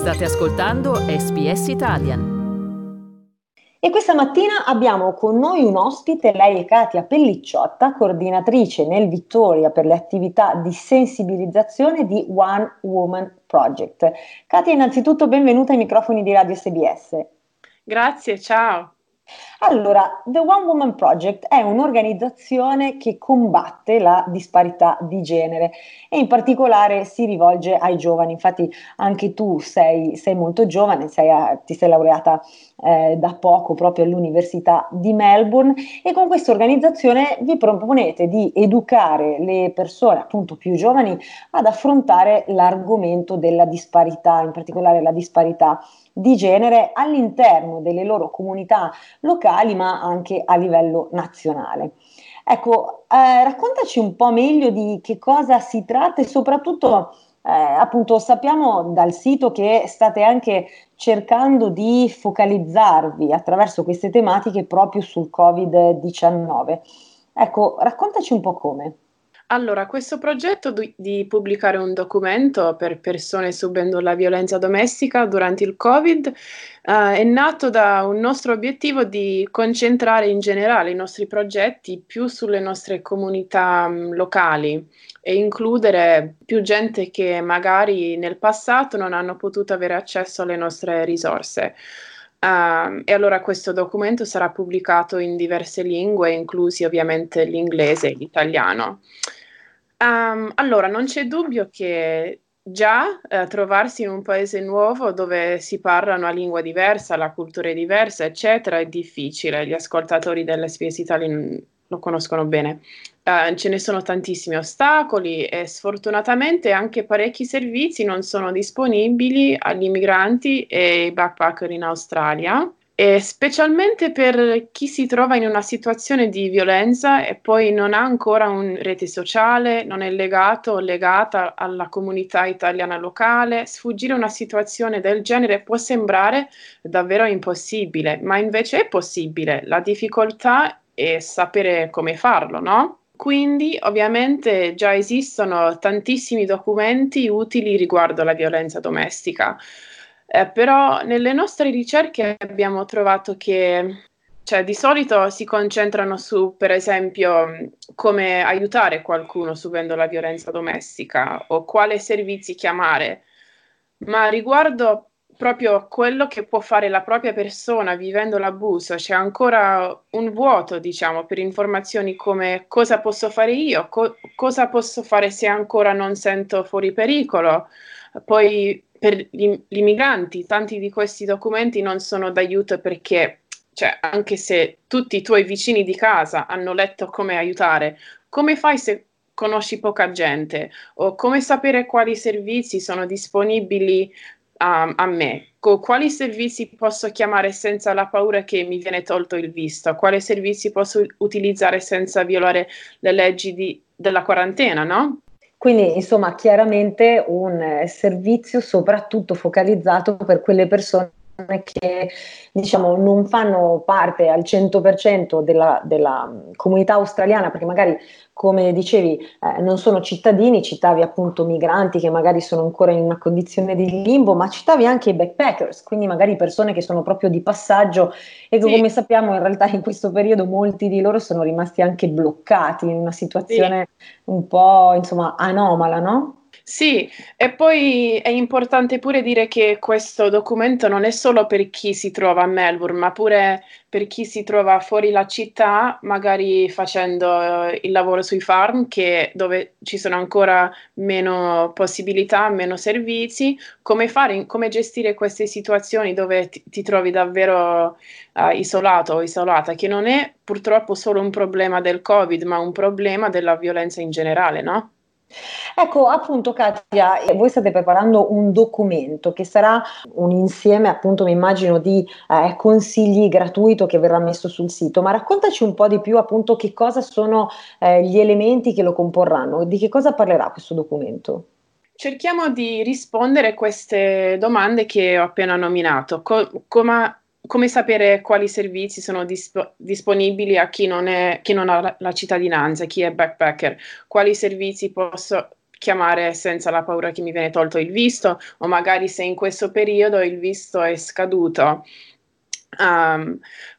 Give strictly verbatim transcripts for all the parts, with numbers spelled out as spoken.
State ascoltando S B S Italian. E questa mattina abbiamo con noi un ospite, lei è Katia Pellicciotta, coordinatrice nel Victoria per le attività di sensibilizzazione di One Woman Project. Katia, innanzitutto benvenuta ai microfoni di Radio S B S. Grazie, ciao. Allora, The One Woman Project è un'organizzazione che combatte la disparità di genere e in particolare si rivolge ai giovani. Infatti anche tu sei, sei molto giovane, sei a, ti sei laureata eh, da poco proprio all'Università di Melbourne e con questa organizzazione vi proponete di educare le persone appunto più giovani ad affrontare l'argomento della disparità, in particolare la disparità di genere all'interno delle loro comunità locali ma anche a livello nazionale. Ecco, eh, raccontaci un po' meglio di che cosa si tratta e soprattutto eh, appunto sappiamo dal sito che state anche cercando di focalizzarvi attraverso queste tematiche proprio sul covid diciannove. Ecco, raccontaci un po' come. Allora, questo progetto di, di pubblicare un documento per persone subendo la violenza domestica durante il Covid eh, è nato da un nostro obiettivo di concentrare in generale i nostri progetti più sulle nostre comunità mh, locali e includere più gente che magari nel passato non hanno potuto avere accesso alle nostre risorse. Uh, e allora questo documento sarà pubblicato in diverse lingue, inclusi ovviamente l'inglese e l'italiano. Um, allora, non c'è dubbio che già eh, trovarsi in un paese nuovo dove si parla una lingua diversa, la cultura è diversa, eccetera, è difficile. Gli ascoltatori dell'S B S Italian lo conoscono bene. Uh, ce ne sono tantissimi ostacoli e sfortunatamente anche parecchi servizi non sono disponibili agli immigranti e ai backpacker in Australia. E specialmente per chi si trova in una situazione di violenza e poi non ha ancora un rete sociale, non è legato o legata alla comunità italiana locale, sfuggire a una situazione del genere può sembrare davvero impossibile, ma invece è possibile. La difficoltà è sapere come farlo, no? Quindi ovviamente già esistono tantissimi documenti utili riguardo la violenza domestica. Eh, però nelle nostre ricerche abbiamo trovato che, cioè, di solito si concentrano su, per esempio, come aiutare qualcuno subendo la violenza domestica o quale servizi chiamare, ma riguardo proprio quello che può fare la propria persona vivendo l'abuso, c'è ancora un vuoto, diciamo, per informazioni come cosa posso fare io, co- cosa posso fare se ancora non sento fuori pericolo. Poi per gli, gli immigranti, tanti di questi documenti non sono d'aiuto perché, cioè, anche se tutti i tuoi vicini di casa hanno letto come aiutare, come fai se conosci poca gente? O come sapere quali servizi sono disponibili a, a me? Co- quali servizi posso chiamare senza la paura che mi viene tolto il visto? Quali servizi posso utilizzare senza violare le leggi di, della quarantena, no? Quindi, insomma, chiaramente un eh, servizio soprattutto focalizzato per quelle persone che, diciamo, non fanno parte al cento per cento della, della comunità australiana, perché magari, come dicevi, eh, non sono cittadini, citavi appunto migranti che magari sono ancora in una condizione di limbo, ma citavi anche i backpackers, quindi magari persone che sono proprio di passaggio e che, Sì, come sappiamo, in realtà in questo periodo molti di loro sono rimasti anche bloccati in una sì. situazione un po', insomma, anomala, no? Sì, e poi è importante pure dire che questo documento non è solo per chi si trova a Melbourne, ma pure per chi si trova fuori la città, magari facendo eh, il lavoro sui farm, che, dove ci sono ancora meno possibilità, meno servizi, come fare, come gestire queste situazioni dove ti, ti trovi davvero eh, isolato o isolata, che non è purtroppo solo un problema del Covid, ma un problema della violenza in generale, no? Ecco, appunto, Katia, eh, voi state preparando un documento che sarà un insieme, appunto, mi immagino, di eh, consigli gratuito che verrà messo sul sito, ma raccontaci un po' di più, appunto, che cosa sono eh, gli elementi che lo comporranno, di che cosa parlerà questo documento? Cerchiamo di rispondere a queste domande che ho appena nominato. Co- come, come sapere quali servizi sono disp- disponibili a chi non è, chi non ha la, la cittadinanza, chi è backpacker? Quali servizi posso chiamare senza la paura che mi viene tolto il visto, o magari se in questo periodo il visto è scaduto. Um,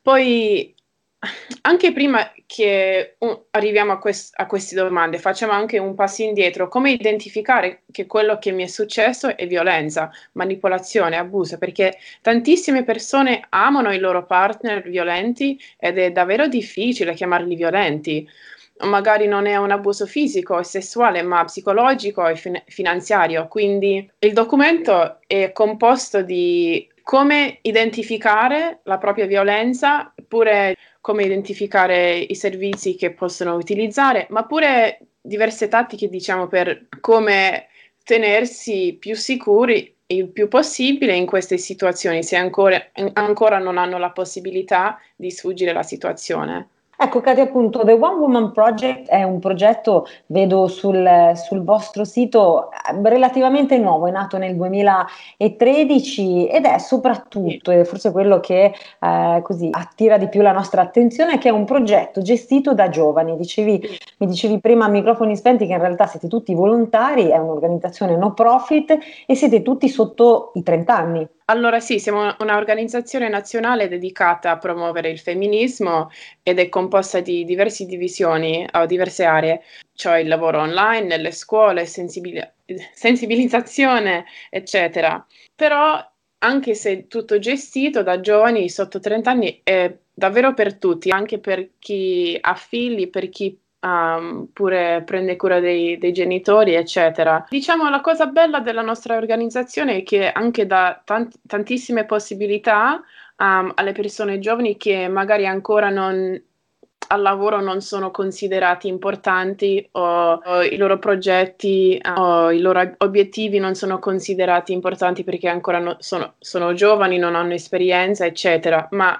poi anche prima che uh, arriviamo a, quest- a queste domande, facciamo anche un passo indietro. Come identificare che quello che mi è successo è violenza, manipolazione, abuso? Perché tantissime persone amano i loro partner violenti ed è davvero difficile chiamarli violenti. Magari non è un abuso fisico o sessuale, ma psicologico e fin- finanziario. Quindi il documento è composto di come identificare la propria violenza, pure come identificare i servizi che possono utilizzare, ma pure diverse tattiche, diciamo, per come tenersi più sicuri il più possibile in queste situazioni, se ancora, ancora non hanno la possibilità di sfuggire alla situazione. Ecco, Katia, appunto, The One Woman Project è un progetto, vedo sul, sul vostro sito, eh, relativamente nuovo, è nato nel duemilatredici ed è soprattutto, e forse quello che eh, così attira di più la nostra attenzione, che è un progetto gestito da giovani. Dicevi, mi dicevi prima a microfoni spenti che in realtà siete tutti volontari, è un'organizzazione no profit e siete tutti sotto i trenta anni. Allora sì, siamo un'organizzazione nazionale dedicata a promuovere il femminismo ed è composta di diverse divisioni o diverse aree, cioè il lavoro online, nelle scuole, sensibil- sensibilizzazione, eccetera. Però anche se tutto gestito da giovani sotto trenta anni è davvero per tutti, anche per chi ha figli, per chi Um, pure prende cura dei, dei genitori, eccetera. Diciamo, la cosa bella della nostra organizzazione è che anche dà tant- tantissime possibilità um, alle persone giovani che magari ancora non al lavoro non sono considerati importanti o, o i loro progetti uh, o i loro obiettivi non sono considerati importanti perché ancora no, sono, sono giovani, non hanno esperienza, eccetera. Ma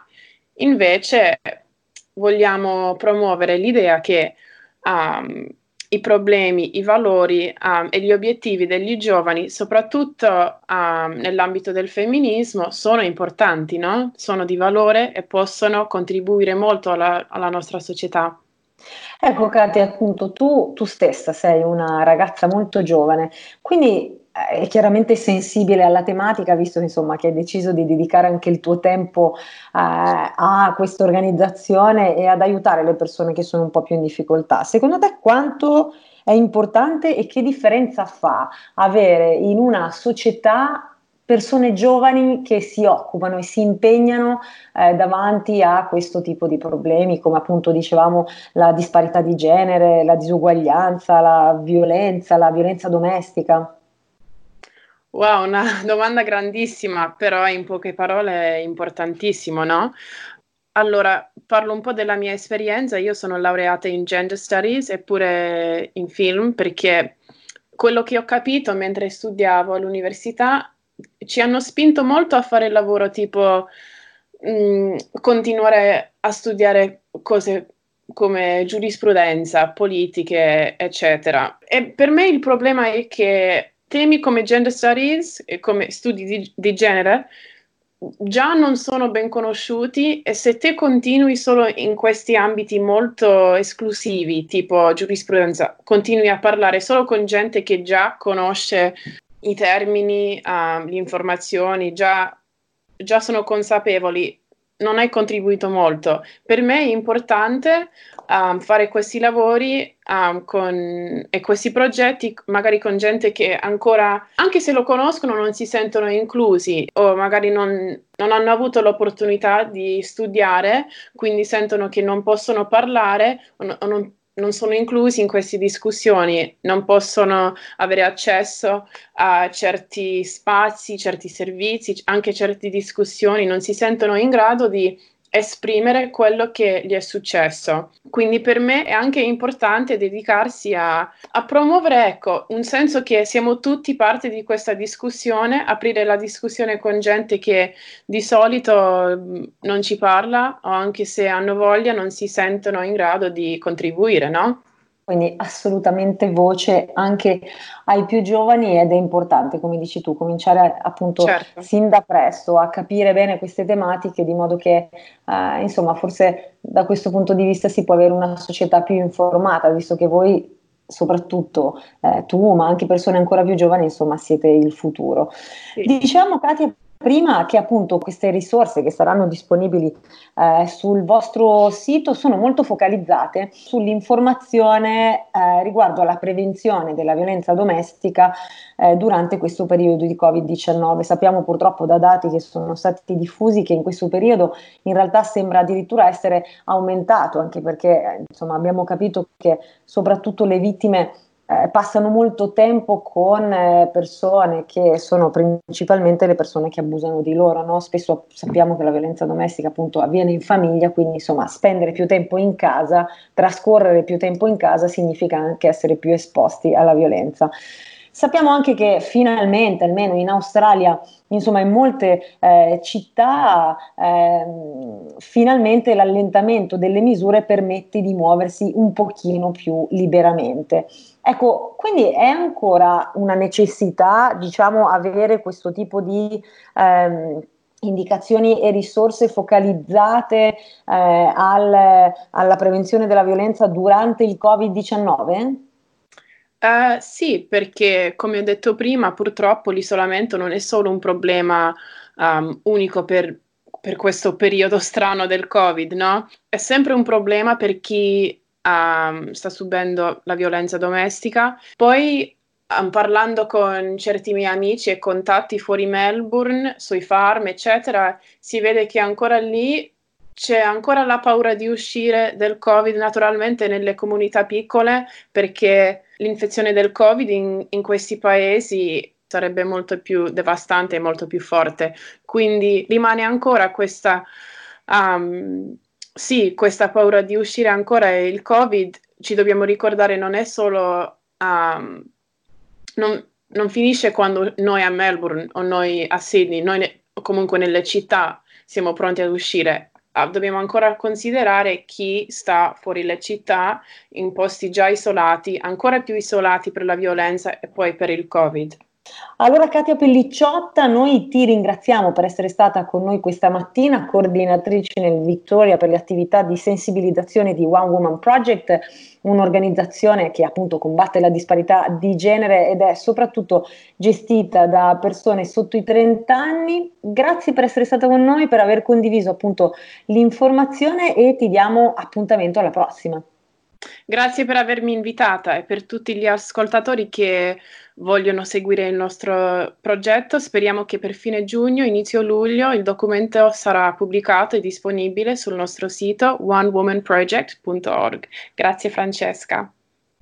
invece vogliamo promuovere l'idea che um, i problemi, i valori um, e gli obiettivi degli giovani, soprattutto um, nell'ambito del femminismo, sono importanti, no? Sono di valore e possono contribuire molto alla, alla nostra società. Ecco, Katia, appunto, tu, tu stessa sei una ragazza molto giovane, quindi eh, è chiaramente sensibile alla tematica, visto che, insomma, che hai deciso di dedicare anche il tuo tempo eh, a questa organizzazione e ad aiutare le persone che sono un po' più in difficoltà. Secondo te quanto è importante e che differenza fa avere in una società persone giovani che si occupano e si impegnano eh, davanti a questo tipo di problemi, come appunto dicevamo la disparità di genere, la disuguaglianza, la violenza, la violenza domestica? Wow, una domanda grandissima, però in poche parole è importantissimo, no? Allora, parlo un po' della mia esperienza. Io sono laureata in Gender Studies e pure in film perché quello che ho capito mentre studiavo all'università ci hanno spinto molto a fare il lavoro tipo mh, continuare a studiare cose come giurisprudenza, politiche, eccetera. E per me il problema è che temi come gender studies e come studi di, di genere già non sono ben conosciuti e se te continui solo in questi ambiti molto esclusivi, tipo giurisprudenza, continui a parlare solo con gente che già conosce i termini, uh, le informazioni, già, già sono consapevoli, non hai contribuito molto. Per me è importante um, fare questi lavori um, con, e questi progetti magari con gente che ancora, anche se lo conoscono, non si sentono inclusi o magari non, non hanno avuto l'opportunità di studiare, quindi sentono che non possono parlare o, o non, non sono inclusi in queste discussioni, non possono avere accesso a certi spazi, certi servizi, anche certe discussioni, non si sentono in grado di esprimere quello che gli è successo. Quindi per me è anche importante dedicarsi a, a promuovere, ecco, un senso che siamo tutti parte di questa discussione, aprire la discussione con gente che di solito mh, non ci parla o anche se hanno voglia non si sentono in grado di contribuire, no? Quindi assolutamente voce anche ai più giovani ed è importante, come dici tu, cominciare appunto Certo. sin da presto a capire bene queste tematiche, di modo che eh, insomma forse da questo punto di vista si può avere una società più informata, visto che voi soprattutto eh, tu, ma anche persone ancora più giovani, insomma, siete il futuro. Sì. Diciamo, Katia, prima che appunto queste risorse che saranno disponibili eh, sul vostro sito sono molto focalizzate sull'informazione eh, riguardo alla prevenzione della violenza domestica eh, durante questo periodo di covid diciannove. Sappiamo purtroppo da dati che sono stati diffusi che in questo periodo in realtà sembra addirittura essere aumentato, anche perché eh, insomma abbiamo capito che soprattutto le vittime Eh, passano molto tempo con eh, persone che sono principalmente le persone che abusano di loro, no? Spesso sappiamo che la violenza domestica appunto avviene in famiglia, quindi insomma spendere più tempo in casa, trascorrere più tempo in casa significa anche essere più esposti alla violenza. Sappiamo anche che finalmente, almeno in Australia, insomma in molte eh, città, eh, finalmente l'allentamento delle misure permette di muoversi un pochino più liberamente. Ecco, quindi è ancora una necessità, diciamo, avere questo tipo di ehm, indicazioni e risorse focalizzate eh, al, alla prevenzione della violenza durante il covid diciannove? Uh, sì, perché come ho detto prima, purtroppo l'isolamento non è solo un problema um, unico per, per questo periodo strano del Covid, no? È sempre un problema per chi um, sta subendo la violenza domestica. Poi, um, parlando con certi miei amici e contatti fuori Melbourne, sui farm, eccetera, si vede che ancora lì c'è ancora la paura di uscire del Covid, naturalmente nelle comunità piccole, perché l'infezione del Covid in, in questi paesi sarebbe molto più devastante e molto più forte. Quindi rimane ancora questa, um, sì, questa paura di uscire ancora, e il Covid, ci dobbiamo ricordare, non è solo, um, non, non finisce quando noi a Melbourne o noi a Sydney, noi ne, o comunque nelle città siamo pronti ad uscire. Ah, dobbiamo ancora considerare chi sta fuori le città, in posti già isolati, ancora più isolati per la violenza e poi per il Covid. Allora Katia Pellicciotta, noi ti ringraziamo per essere stata con noi questa mattina, coordinatrice nel Victoria per le attività di sensibilizzazione di One Woman Project, un'organizzazione che appunto combatte la disparità di genere ed è soprattutto gestita da persone sotto i trenta anni. Grazie per essere stata con noi, per aver condiviso appunto l'informazione e ti diamo appuntamento alla prossima. Grazie per avermi invitata e per tutti gli ascoltatori che vogliono seguire il nostro progetto. Speriamo che per fine giugno, inizio luglio, il documento sarà pubblicato e disponibile sul nostro sito one woman project punto org. Grazie Francesca.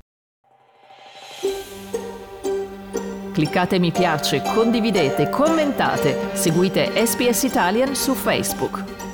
Cliccate mi piace, condividete, commentate, seguite S B S Italian su Facebook.